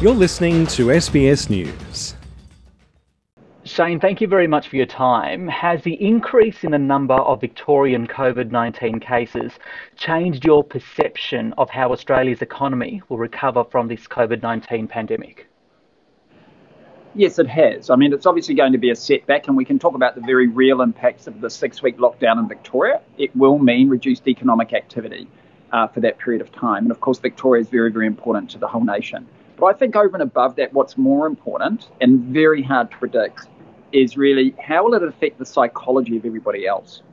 You're listening to SBS News. Shane, thank you very much for your time. Has the increase in the number of Victorian COVID-19 cases changed your perception of how Australia's economy will recover from this COVID-19 pandemic? Yes, it has. I mean, it's obviously going to be a setback, and we can talk about the very real impacts of the 6-week lockdown in Victoria. It will mean reduced economic activity for that period of time. And of course, Victoria is very, very important to the whole nation. But I think over and above that, what's more important and very hard to predict is really how will it affect the psychology of everybody else?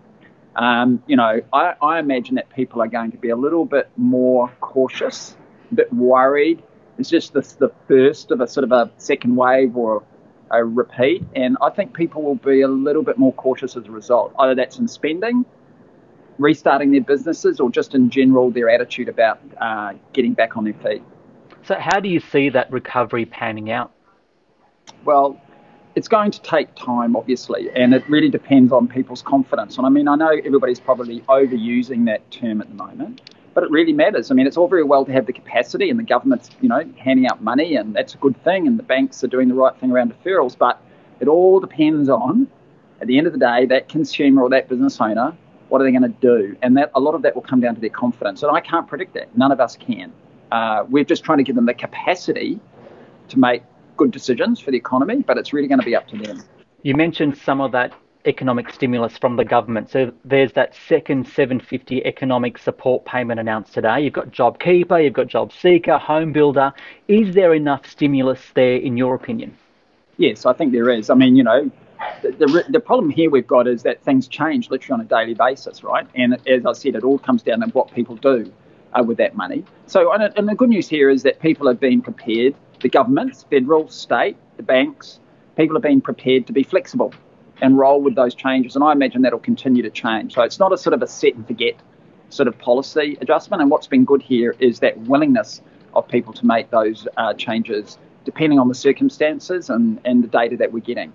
I imagine that people are going to be a little bit more cautious, a bit worried. It's just the first of a sort of a second wave or a repeat. And I think people will be a little bit more cautious as a result. Either that's in spending, restarting their businesses, or just in general their attitude about getting back on their feet. So how do you see that recovery panning out? Well, it's going to take time, obviously, and it really depends on people's confidence. And I mean, I know everybody's probably overusing that term at the moment, but it really matters. I mean, it's all very well to have the capacity, and the government's, handing out money, and that's a good thing, and the banks are doing the right thing around deferrals, but it all depends on, at the end of the day, that consumer or that business owner, what are they going to do? And that a lot of that will come down to their confidence, and I can't predict that. None of us can. We're just trying to give them the capacity to make good decisions for the economy, but it's really going to be up to them. You mentioned some of that economic stimulus from the government. So there's that second $750 economic support payment announced today. You've got JobKeeper, you've got JobSeeker, Home Builder. Is there enough stimulus there, in your opinion? Yes, I think there is. I mean, the problem here we've got is that things change literally on a daily basis, right? And as I said, it all comes down to what people do with that money. So, and the good news here is that people have been prepared. The governments, federal, state, the banks, people have been prepared to be flexible and roll with those changes. And I imagine that'll continue to change. So it's not a sort of a set and forget sort of policy adjustment. And what's been good here is that willingness of people to make those changes depending on the circumstances and the data that we're getting.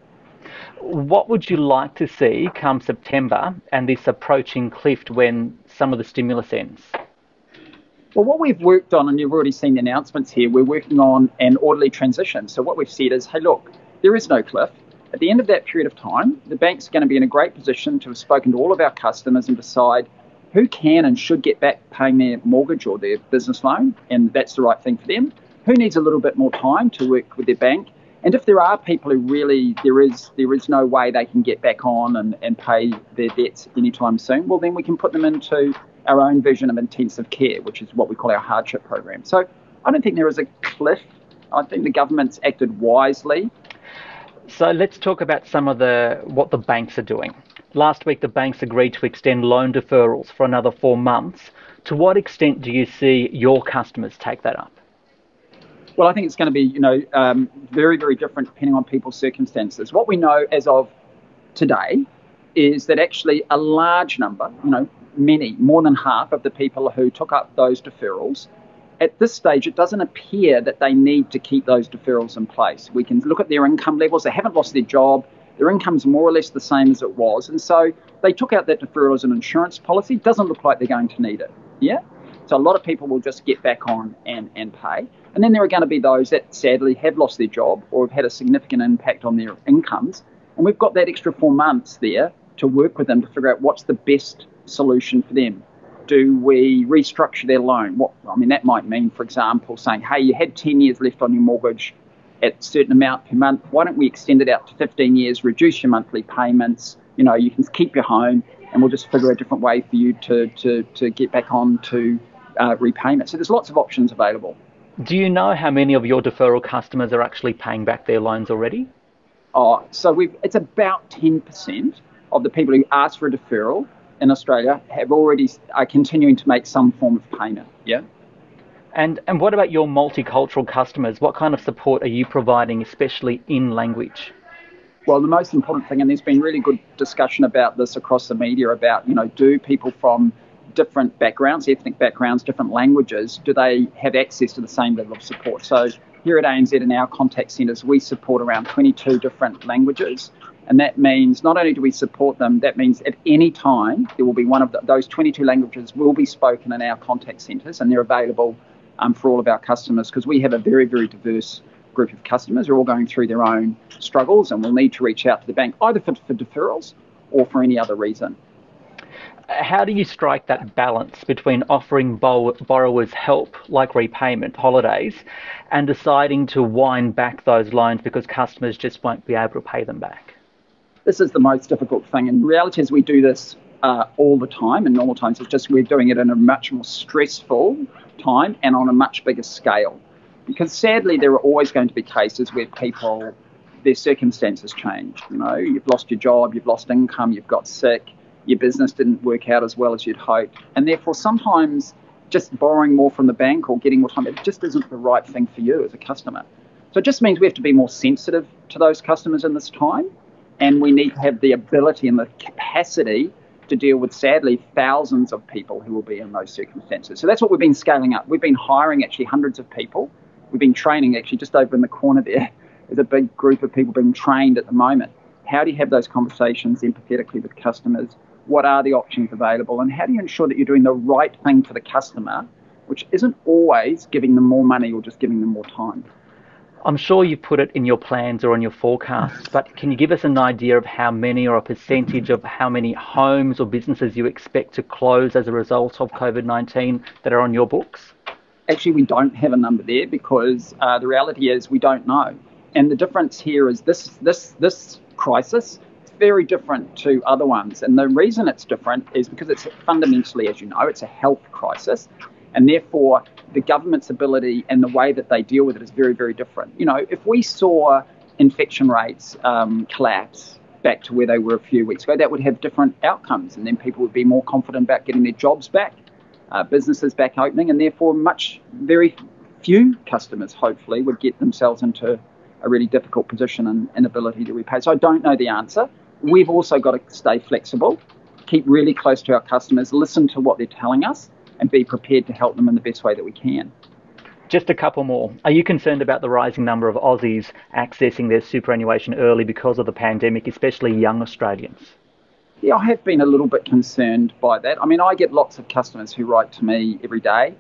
What would you like to see come September and this approaching cliff when some of the stimulus ends? Well, what we've worked on, and you've already seen the announcements here, we're working on an orderly transition. So what we've said is, hey, look, there is no cliff. At the end of that period of time, the bank's going to be in a great position to have spoken to all of our customers and decide who can and should get back paying their mortgage or their business loan, and that's the right thing for them. Who needs a little bit more time to work with their bank? And if there are people who really, there is no way they can get back on and pay their debts anytime soon, well, then we can put them into our own version of intensive care, which is what we call our hardship program. So I don't think there is a cliff. I think the government's acted wisely. So let's talk about some of what the banks are doing. Last week, the banks agreed to extend loan deferrals for another 4 months. To what extent do you see your customers take that up? Well, I think it's going to be, very, very different depending on people's circumstances. What we know as of today is that actually a large number, many, more than half of the people who took up those deferrals, at this stage, it doesn't appear that they need to keep those deferrals in place. We can look at their income levels. They haven't lost their job. Their income's more or less the same as it was. And so they took out that deferral as an insurance policy. Doesn't look like they're going to need it. Yeah. So a lot of people will just get back on and pay. And then there are going to be those that sadly have lost their job or have had a significant impact on their incomes. And we've got that extra 4 months there to work with them to figure out what's the best solution for them. Do we restructure their loan? That might mean, for example, saying, hey, you had 10 years left on your mortgage at a certain amount per month. Why don't we extend it out to 15 years, reduce your monthly payments? You can keep your home, and we'll just figure a different way for you to get back on to repayment. So there's lots of options available. Do you know how many of your deferral customers are actually paying back their loans already? It's about 10% of the people who ask for a deferral in Australia are continuing to make some form of payment. Yeah. And what about your multicultural customers? What kind of support are you providing, especially in language? Well, the most important thing, and there's been really good discussion about this across the media about, do people from different backgrounds, ethnic backgrounds, different languages, do they have access to the same level of support? So here at ANZ in our contact centres, we support around 22 different languages. And that means not only do we support them, that means at any time there will be one of those 22 languages will be spoken in our contact centres, and they're available for all of our customers, because we have a very, very diverse group of customers who are all going through their own struggles and will need to reach out to the bank either for deferrals or for any other reason. How do you strike that balance between offering borrowers help like repayment holidays and deciding to wind back those loans because customers just won't be able to pay them back? This is the most difficult thing. And the reality is we do this all the time in normal times. It's just we're doing it in a much more stressful time and on a much bigger scale. Because sadly, there are always going to be cases where people, their circumstances change. You know, you've lost your job, you've lost income, you've got sick, your business didn't work out as well as you'd hoped. And therefore, sometimes just borrowing more from the bank or getting more time, it just isn't the right thing for you as a customer. So it just means we have to be more sensitive to those customers in this time. And we need to have the ability and the capacity to deal with, sadly, thousands of people who will be in those circumstances. So that's what we've been scaling up. We've been hiring actually hundreds of people. We've been training actually just over in the corner there. There's a big group of people being trained at the moment. How do you have those conversations empathetically with customers? What are the options available? And how do you ensure that you're doing the right thing for the customer, which isn't always giving them more money or just giving them more time? I'm sure you put it in your plans or in your forecasts, but can you give us an idea of how many or a percentage of how many homes or businesses you expect to close as a result of COVID-19 that are on your books? Actually, we don't have a number there because the reality is we don't know. And the difference here is this crisis is very different to other ones. And the reason it's different is because it's fundamentally, as you know, it's a health crisis. And therefore, the government's ability and the way that they deal with it is very, very different. You know, if we saw infection rates collapse back to where they were a few weeks ago, that would have different outcomes. And then people would be more confident about getting their jobs back, businesses back opening, and therefore very few customers, hopefully, would get themselves into a really difficult position and inability to repay. So I don't know the answer. We've also got to stay flexible, keep really close to our customers, listen to what they're telling us, and be prepared to help them in the best way that we can. Just a couple more. Are you concerned about the rising number of Aussies accessing their superannuation early because of the pandemic, especially young Australians? Yeah, I have been a little bit concerned by that. I mean, I get lots of customers who write to me every day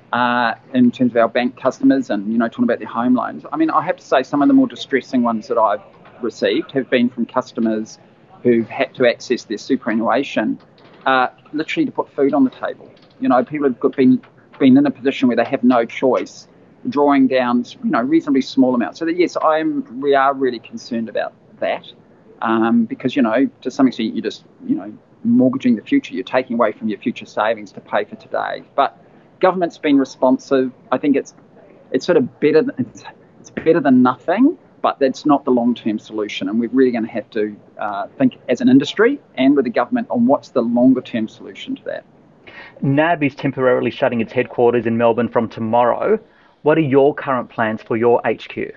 in terms of our bank customers and, you know, talking about their home loans. I mean, I have to say some of the more distressing ones that I've received have been from customers who've had to access their superannuation literally to put food on the table. You know, people have been in a position where they have no choice, drawing down, you know, reasonably small amounts. So that, yes, we are really concerned about that because, you know, to some extent you're just, you know, mortgaging the future. You're taking away from your future savings to pay for today. But government's been responsive. I think it's sort of better. It's better than nothing, but that's not the long-term solution. And we're really going to have to think as an industry and with the government on what's the longer-term solution to that. NAB is temporarily shutting its headquarters in Melbourne from tomorrow. What are your current plans for your HQ?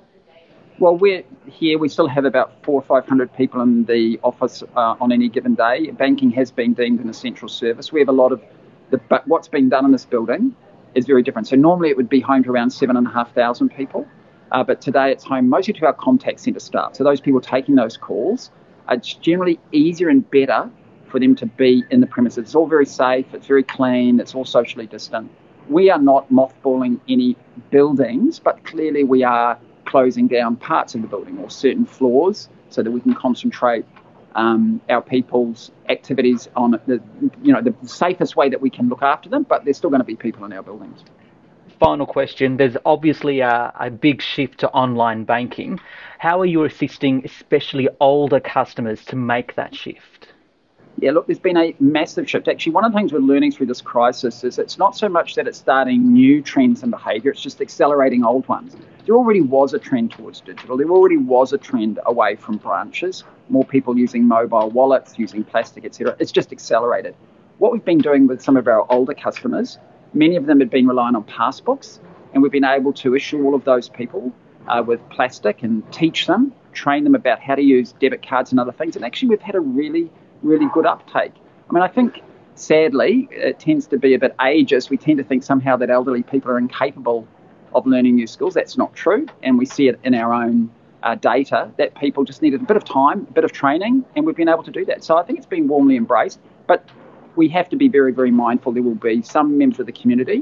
Well, we're here. We still have about 400 or 500 people in the office on any given day. Banking has been deemed an essential service. We have a lot of but what's being done in this building is very different. So normally it would be home to around 7,500 people, but today it's home mostly to our contact centre staff. So those people taking those calls, it's generally easier and better for them to be in the premises. It's all very safe, it's very clean, it's all socially distant. We are not mothballing any buildings, but clearly we are closing down parts of the building or certain floors so that we can concentrate our people's activities on the safest way that we can look after them, but there's still going to be people in our buildings. Final question. There's obviously a big shift to online banking. How are you assisting especially older customers to make that shift? Yeah, look, there's been a massive shift. Actually, one of the things we're learning through this crisis is it's not so much that it's starting new trends in behaviour, it's just accelerating old ones. There already was a trend towards digital. There already was a trend away from branches, more people using mobile wallets, using plastic, etc. It's just accelerated. What we've been doing with some of our older customers, many of them had been relying on passbooks, and we've been able to issue all of those people with plastic and teach them, train them about how to use debit cards and other things. And actually, we've had a really good uptake. I mean, I think, sadly, it tends to be a bit ageist. We tend to think somehow that elderly people are incapable of learning new skills. That's not true. And we see it in our own data that people just needed a bit of time, a bit of training, and we've been able to do that. So I think it's been warmly embraced. But we have to be very, very mindful. There will be some members of the community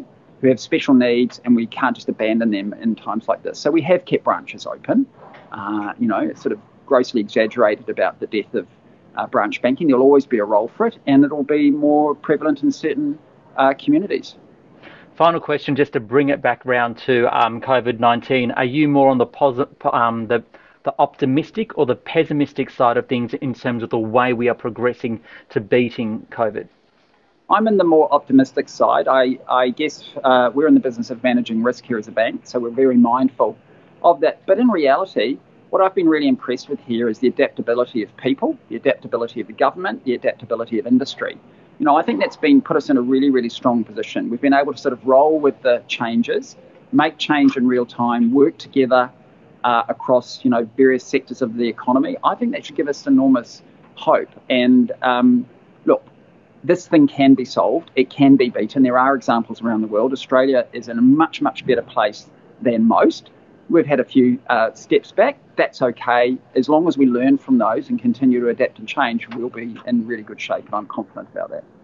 who have special needs, and we can't just abandon them in times like this. So we have kept branches open. It's sort of grossly exaggerated about the death of branch banking. There'll always be a role for it, and it'll be more prevalent in certain communities. Final question, just to bring it back round to COVID-19. Are you more on the optimistic or the pessimistic side of things in terms of the way we are progressing to beating COVID? I'm in the more optimistic side. I guess we're in the business of managing risk here as a bank, so we're very mindful of that. But in reality, what I've been really impressed with here is the adaptability of people, the adaptability of the government, the adaptability of industry. I think that's put us in a really, really strong position. We've been able to sort of roll with the changes, make change in real time, work together across, various sectors of the economy. I think that should give us enormous hope. And look, this thing can be solved. It can be beaten. There are examples around the world. Australia is in a much, much better place than most. We've had a few steps back. That's okay. As long as we learn from those and continue to adapt and change, we'll be in really good shape, and I'm confident about that.